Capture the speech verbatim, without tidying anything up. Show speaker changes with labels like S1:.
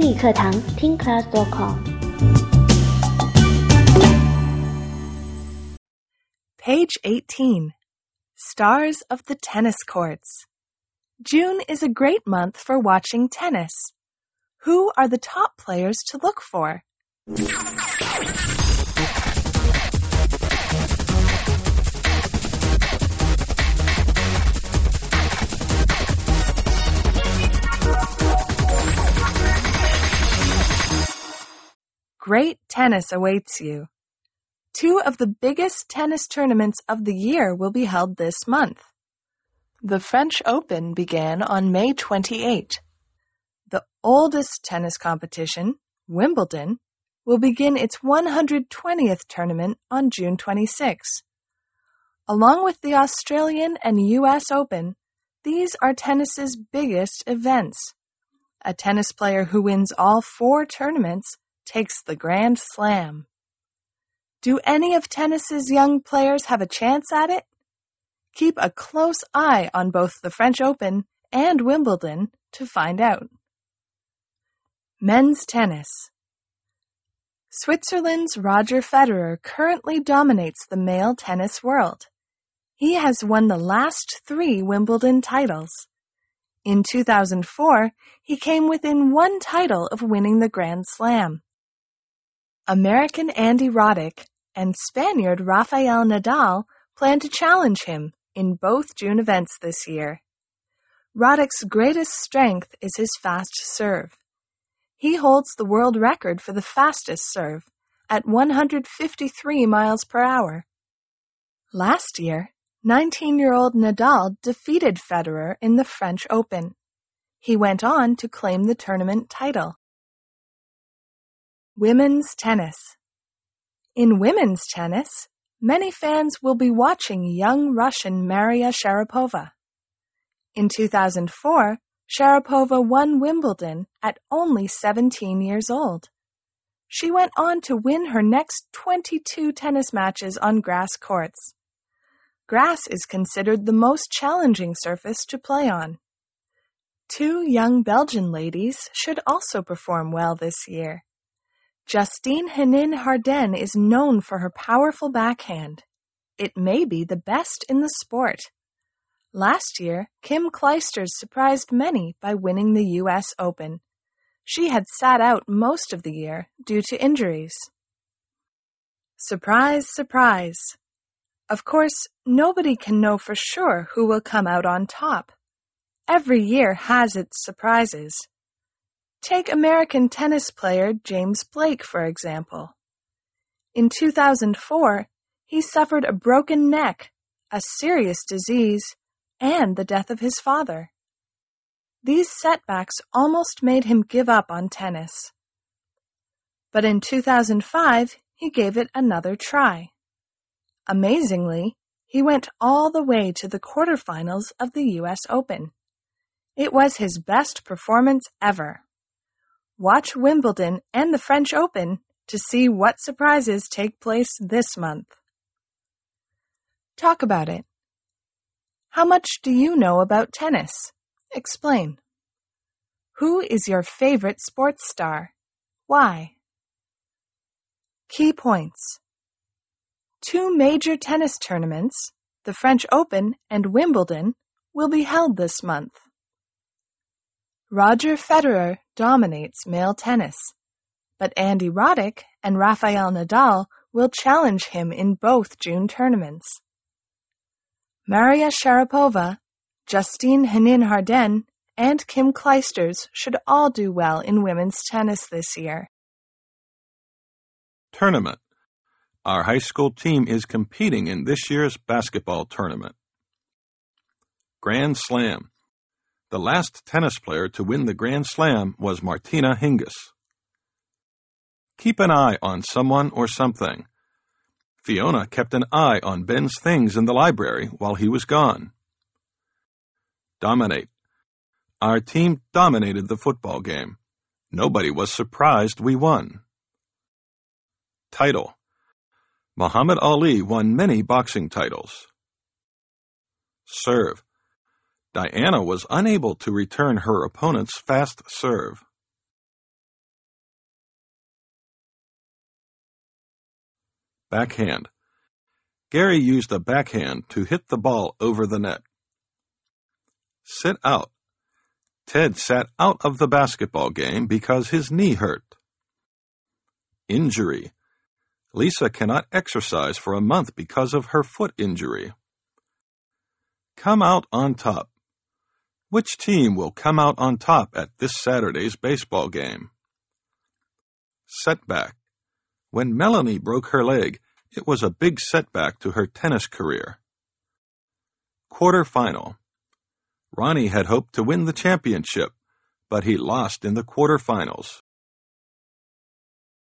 S1: 英语课堂听 class dot com。
S2: Page eighteen. Stars of the Tennis Courts. June is a great month for watching tennis. Who are the top players to look for? Great tennis awaits you. Two of the biggest tennis tournaments of the year will be held this month. The French Open began on May twenty-eighth. The oldest tennis competition, Wimbledon, will begin its one hundred twentieth tournament on June twenty-sixth. Along with the Australian and U S Open, these are tennis's biggest events. A tennis player who wins all four tournaments takes the Grand Slam. Do any of tennis's young players have a chance at it? Keep a close eye on both the French Open and Wimbledon to find out. Men's tennis. Switzerland's Roger Federer currently dominates the male tennis world. He has won the last three Wimbledon titles. In two thousand four, he came within one title of winning the Grand Slam. American Andy Roddick and Spaniard Rafael Nadal plan to challenge him in both June events this year. Roddick's greatest strength is his fast serve. He holds the world record for the fastest serve at one hundred fifty-three miles per hour. Last year, nineteen-year-old Nadal defeated Federer in the French Open. He went on to claim the tournament title. Women's tennis. In women's tennis, many fans will be watching young Russian Maria Sharapova. In two thousand four, Sharapova won Wimbledon at only seventeen years old. She went on to win her next twenty-two tennis matches on grass courts. Grass is considered the most challenging surface to play on. Two young Belgian ladies should also perform well this year. Justine Henin-Hardenne is known for her powerful backhand. It may be the best in the sport. Last year, Kim Clijsters surprised many by winning the U S Open. She had sat out most of the year due to injuries. Surprise, surprise. Of course, nobody can know for sure who will come out on top. Every year has its surprises. Take American tennis player James Blake, for example. In two thousand four, he suffered a broken neck, a serious disease, and the death of his father. These setbacks almost made him give up on tennis. But in two thousand five, he gave it another try. Amazingly, he went all the way to the quarterfinals of the U S Open. It was his best performance ever. Watch Wimbledon and the French Open to see what surprises take place this month. Talk about it. How much do you know about tennis? Explain. Who is your favorite sports star? Why? Key points. Two major tennis tournaments, the French Open and Wimbledon, will be held this month. Roger Federer dominates male tennis, but Andy Roddick and Rafael Nadal will challenge him in both June tournaments. Maria Sharapova, Justine Henin-Hardenne, and Kim Clijsters should all do well in women's tennis this year.
S3: Tournament. Our high school team is competing in this year's basketball tournament. Grand Slam. The last tennis player to win the Grand Slam was Martina Hingis. Keep an eye on someone or something. Fiona kept an eye on Ben's things in the library while he was gone. Dominate. Our team dominated the football game. Nobody was surprised we won. Title. Muhammad Ali won many boxing titles. Serve. Diana was unable to return her opponent's fast serve. Backhand. Gary used a backhand to hit the ball over the net. Sit out. Ted sat out of the basketball game because his knee hurt. Injury. Lisa cannot exercise for a month because of her foot injury. Come out on top. Which team will come out on top at this Saturday's baseball game? Setback. When Melanie broke her leg, it was a big setback to her tennis career. Quarterfinal. Ronnie had hoped to win the championship, but he lost in the quarterfinals.